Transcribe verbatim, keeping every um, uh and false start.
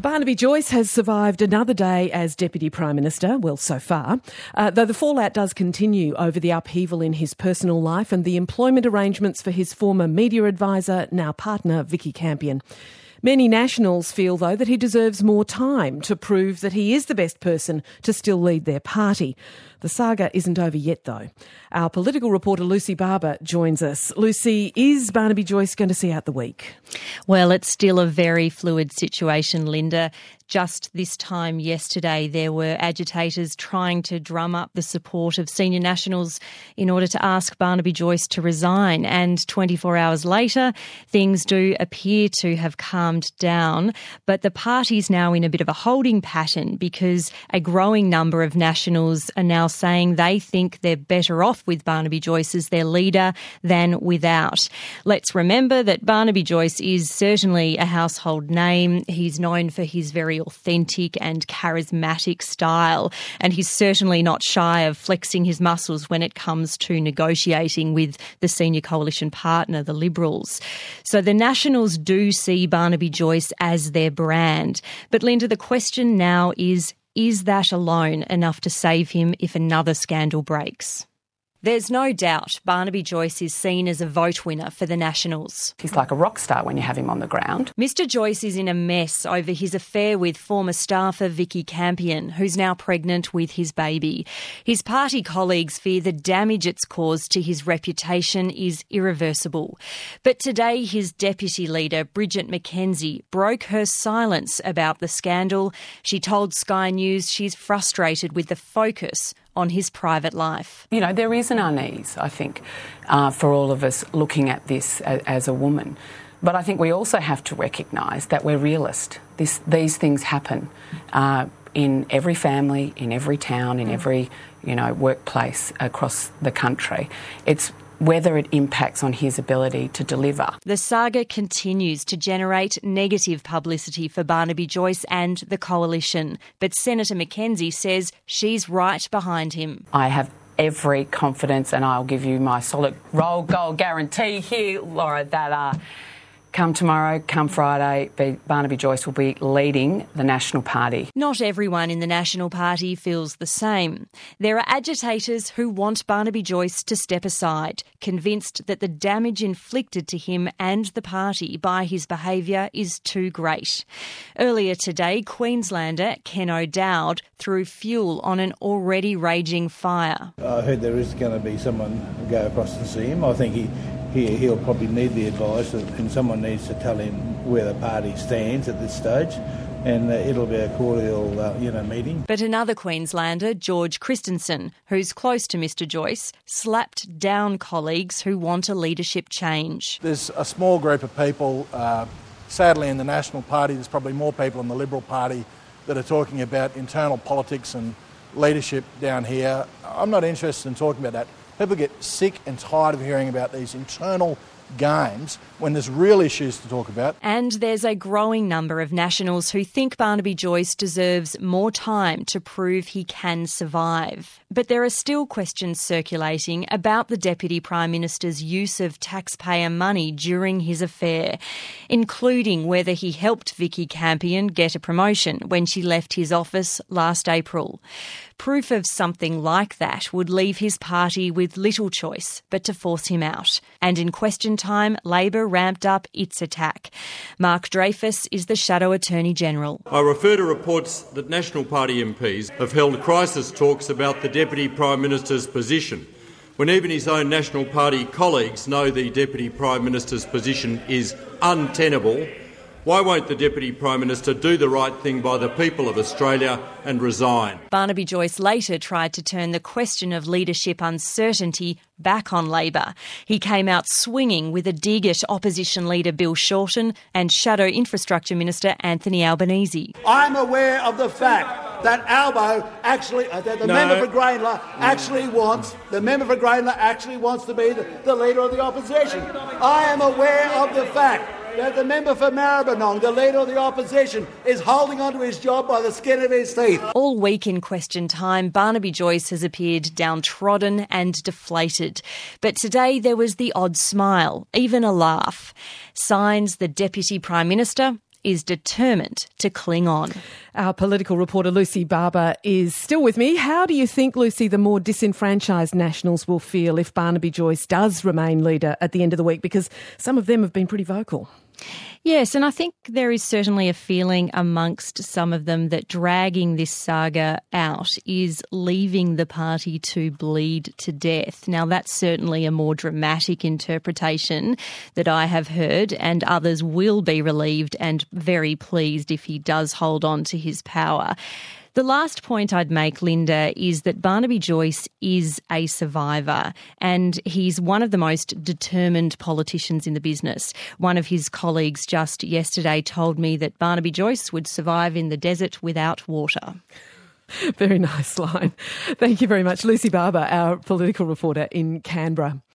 Barnaby Joyce has survived another day as Deputy Prime Minister, well, so far, uh, though the fallout does continue over the upheaval in his personal life and the employment arrangements for his former media advisor, now partner, Vicky Campion. Many Nationals feel, though, that he deserves more time to prove that he is the best person to still lead their party. The saga isn't over yet, though. Our political reporter Lucy Barber joins us. Lucy, is Barnaby Joyce going to see out the week? Well, it's still a very fluid situation, Linda. Just this time yesterday, there were agitators trying to drum up the support of senior Nationals in order to ask Barnaby Joyce to resign. And twenty-four hours later, things do appear to have calmed down. But the party's now in a bit of a holding pattern because a growing number of Nationals are now saying they think they're better off with Barnaby Joyce as their leader than without. Let's remember that Barnaby Joyce is certainly a household name. He's known for his very authentic and charismatic style, and he's certainly not shy of flexing his muscles when it comes to negotiating with the senior coalition partner, the Liberals. So the Nationals do see Barnaby Joyce as their brand. But Linda, the question now is, is that alone enough to save him if another scandal breaks? There's no doubt Barnaby Joyce is seen as a vote winner for the Nationals. He's like a rock star when you have him on the ground. Mister Joyce is in a mess over his affair with former staffer Vicky Campion, who's now pregnant with his baby. His party colleagues fear the damage it's caused to his reputation is irreversible. But today his deputy leader, Bridget McKenzie, broke her silence about the scandal. She told Sky News she's frustrated with the focus on his private life. You know, there is an unease, I think, uh, for all of us looking at this as, as a woman. But I think we also have to recognise that we're realist. This, these things happen uh, in every family, in every town, in every, you know, workplace across the country. It's whether it impacts on his ability to deliver. The saga continues to generate negative publicity for Barnaby Joyce and the coalition, but Senator McKenzie says she's right behind him. I have every confidence, and I'll give you my solid roll goal guarantee here, Laura, that uh, come tomorrow, come Friday, Barnaby Joyce will be leading the National Party. Not everyone in the National Party feels the same. There are agitators who want Barnaby Joyce to step aside, convinced that the damage inflicted to him and the party by his behaviour is too great. Earlier today, Queenslander Ken O'Dowd threw fuel on an already raging fire. I heard there is going to be someone go across to see him. I think he He, he'll probably need the advice, and someone needs to tell him where the party stands at this stage, and uh, it'll be a cordial, uh, you know, meeting. But another Queenslander, George Christensen, who's close to Mister Joyce, slapped down colleagues who want a leadership change. There's a small group of people, uh, sadly in the National Party, there's probably more people in the Liberal Party that are talking about internal politics and leadership down here. I'm not interested in talking about that. People get sick and tired of hearing about these internal games when there's real issues to talk about. And there's a growing number of Nationals who think Barnaby Joyce deserves more time to prove he can survive. But there are still questions circulating about the Deputy Prime Minister's use of taxpayer money during his affair, including whether he helped Vicky Campion get a promotion when she left his office last April. Proof of something like that would leave his party with little choice but to force him out. And in question time, Labor ramped up its attack. Mark Dreyfus is the Shadow Attorney-General. I refer to reports that National Party M Ps have held crisis talks about the Deputy Prime Minister's position, when even his own National Party colleagues know the Deputy Prime Minister's position is untenable. Why won't the Deputy Prime Minister do the right thing by the people of Australia and resign? Barnaby Joyce later tried to turn the question of leadership uncertainty back on Labor. He came out swinging with a dig at opposition leader Bill Shorten and Shadow Infrastructure Minister Anthony Albanese. I'm aware of the fact that Albo actually, uh, the, the no. member for Grayndler actually wants, the member for Grayndler actually wants to be the, the leader of the opposition. I am aware of the fact that the member for Maribyrnong, the leader of the opposition, is holding onto his job by the skin of his teeth. All week in question time, Barnaby Joyce has appeared downtrodden and deflated. But today there was the odd smile, even a laugh. Signs the Deputy Prime Minister is determined to cling on. Our political reporter Lucy Barber is still with me. How do you think, Lucy, the more disenfranchised Nationals will feel if Barnaby Joyce does remain leader at the end of the week? Because some of them have been pretty vocal. Yes, and I think there is certainly a feeling amongst some of them that dragging this saga out is leaving the party to bleed to death. Now, that's certainly a more dramatic interpretation that I have heard, and others will be relieved and very pleased if he does hold on to his power. The last point I'd make, Linda, is that Barnaby Joyce is a survivor and he's one of the most determined politicians in the business. One of his colleagues just yesterday told me that Barnaby Joyce would survive in the desert without water. Very nice line. Thank you very much, Lucy Barber, our political reporter in Canberra.